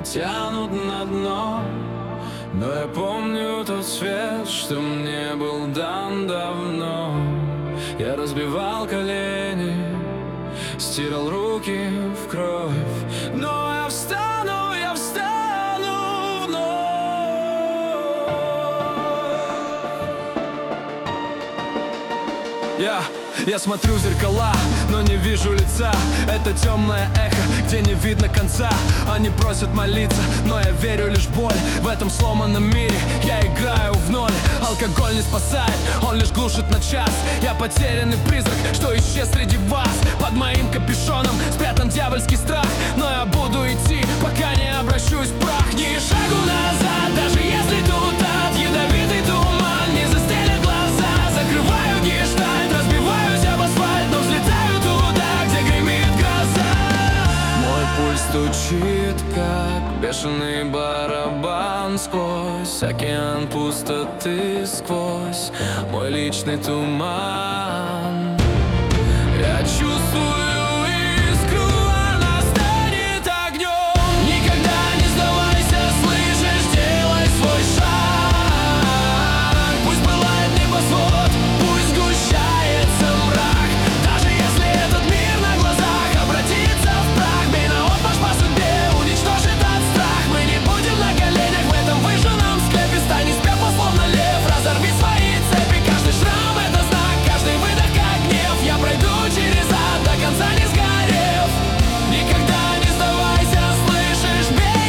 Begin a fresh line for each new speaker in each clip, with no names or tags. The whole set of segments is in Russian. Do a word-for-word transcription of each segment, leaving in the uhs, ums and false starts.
тянут на дно. Но я помню тот свет, что мне был дан давно. Я разбивал колени, стирал руки в кровь, но я встану, я встану вновь. Я, я смотрю в зеркала, но не вижу лица. Это темное эхо, где не видно конца. Они просят молиться, но я верю лишь в боль. В этом сломанном мире я играю в ноль. Алкоголь не спасает, он лишь глушит на час. Я потерянный призрак, что исчез среди вас. Под моим капюшоном спрятан дьявольский страх. Но я буду идти, пока не обращусь в прах. Ни шагу назад, даже если тут ад. Ядовитый туман не застелит глаза. Закрываю гештальт, разбиваюсь об асфальт, но взлетаю туда, где гремит гроза. Мой пульс стучит, как бешеный барабан. Сквозь океан пустоты, сквозь мой личный туман. Я чувствую искру, она станет огнем. Никогда не сдавайся, слышишь, делай свой шаг. Пусть пылает небосвод, пусть сгущается мрак. Даже если этот мир на глазах обратится в прах, бей наотмашь по судьбе, уничтожит от страх. Мы не будем на коленях в этом выжженном склепе. Стань из пепла, словно лев, разорви свои цепи. Каждый шрам — это знак, каждый выдох как гнев. Я пройду через ад, до конца не сгорев. Никогда не сдавайся, слышишь, бей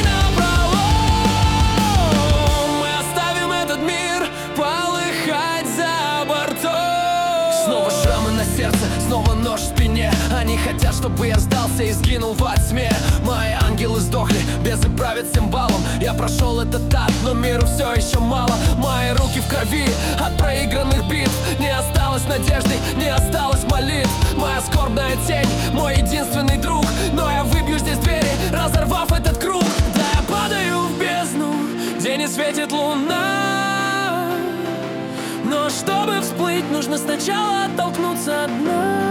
напролом. Мы оставим этот мир полыхать за бортом. Снова шрамы на сердце, снова нож в спине. Они хотят, чтобы я сдался и сгинул во тьме. Мои ангелы сдохли, безы правят всем балом. Я прошел этот ад, но миру все еще мало. Мои руки в крови от проигранных битв. Не осталось надежды, не осталось молитв. Моя скорбная тень, мой единственный друг. Но я выбью здесь двери, разорвав этот круг. Да, я падаю в бездну, где не светит луна. Но чтобы всплыть, нужно сначала оттолкнуться от дна.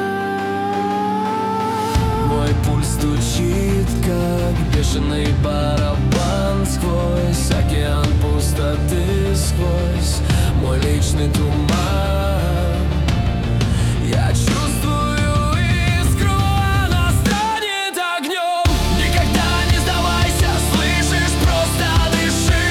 Мой пульс стучит, как бешеный барабан. Сквозь океан пустоты, сквозь мой личный туман. Я чувствую искру, она станет огнем. Никогда не сдавайся, слышишь, просто дыши.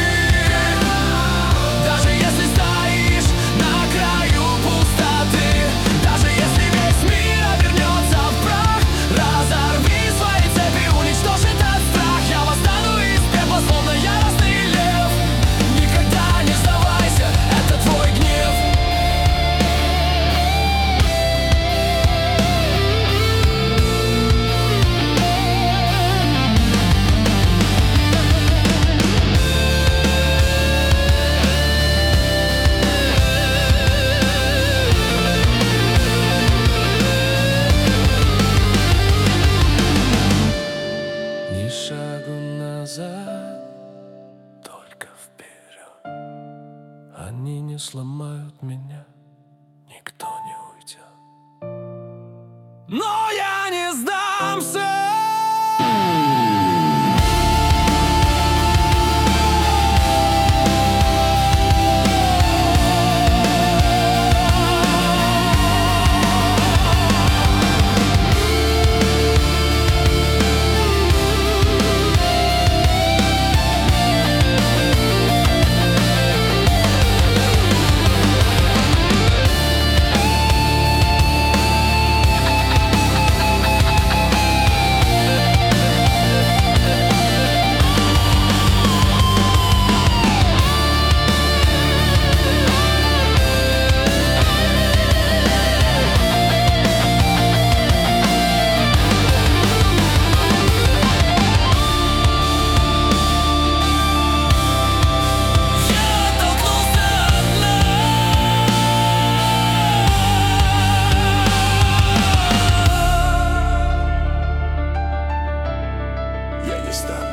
Даже если стоишь на краю пустоты, даже если весь мир обернется в прах, разорви свои цепи, уничтожит от страх. Я восстану из пепла, словно яростный лев. Никогда не сдавайся, это твой гнев. Ни шагу назад, только вперед. Они не сломают меня, никто не уйдет. Но я не сдамся.
Я не стану